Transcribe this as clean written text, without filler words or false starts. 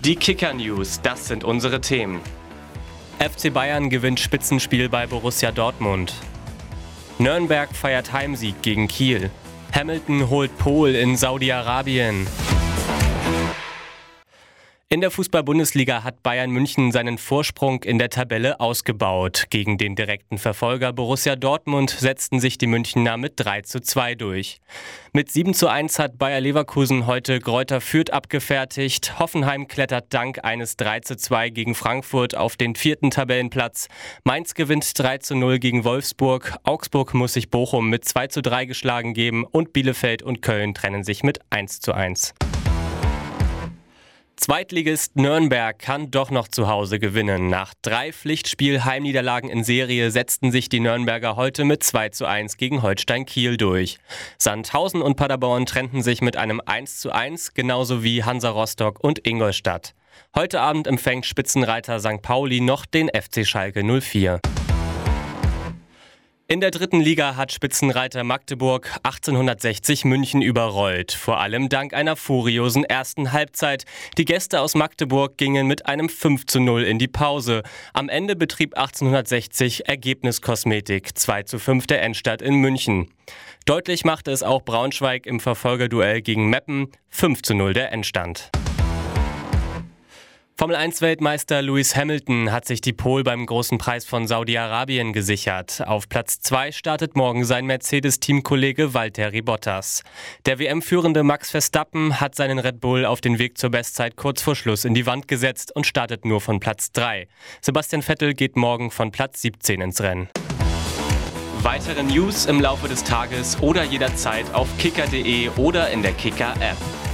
Die Kicker-News, das sind unsere Themen. FC Bayern gewinnt Spitzenspiel bei Borussia Dortmund. Nürnberg feiert Heimsieg gegen Kiel. Hamilton holt Pole in Saudi-Arabien. In der Fußball-Bundesliga hat Bayern München seinen Vorsprung in der Tabelle ausgebaut. Gegen den direkten Verfolger Borussia Dortmund setzten sich die Münchner mit 3:2 durch. Mit 7:1 hat Bayer Leverkusen heute Greuther Fürth abgefertigt. Hoffenheim klettert dank eines 3:2 gegen Frankfurt auf den 4. Tabellenplatz. Mainz gewinnt 3:0 gegen Wolfsburg. Augsburg muss sich Bochum mit 2:3 geschlagen geben und Bielefeld und Köln trennen sich mit 1:1. Zweitligist Nürnberg kann doch noch zu Hause gewinnen. Nach 3 Pflichtspiel-Heimniederlagen in Serie setzten sich die Nürnberger heute mit 2:1 gegen Holstein Kiel durch. Sandhausen und Paderborn trennten sich mit einem 1:1, genauso wie Hansa Rostock und Ingolstadt. Heute Abend empfängt Spitzenreiter St. Pauli noch den FC Schalke 04. In der 3. Liga hat Spitzenreiter Magdeburg 1860 München überrollt. Vor allem dank einer furiosen ersten Halbzeit. Die Gäste aus Magdeburg gingen mit einem 5:0 in die Pause. Am Ende betrieb 1860 Ergebniskosmetik. 2:5 der Endstand in München. Deutlich machte es auch Braunschweig im Verfolgerduell gegen Meppen. 5:0 der Endstand. Formel-1-Weltmeister Lewis Hamilton hat sich die Pole beim Großen Preis von Saudi-Arabien gesichert. Auf Platz 2 startet morgen sein Mercedes-Teamkollege Valtteri Bottas. Der WM-führende Max Verstappen hat seinen Red Bull auf den Weg zur Bestzeit kurz vor Schluss in die Wand gesetzt und startet nur von Platz 3. Sebastian Vettel geht morgen von Platz 17 ins Rennen. Weitere News im Laufe des Tages oder jederzeit auf kicker.de oder in der Kicker-App.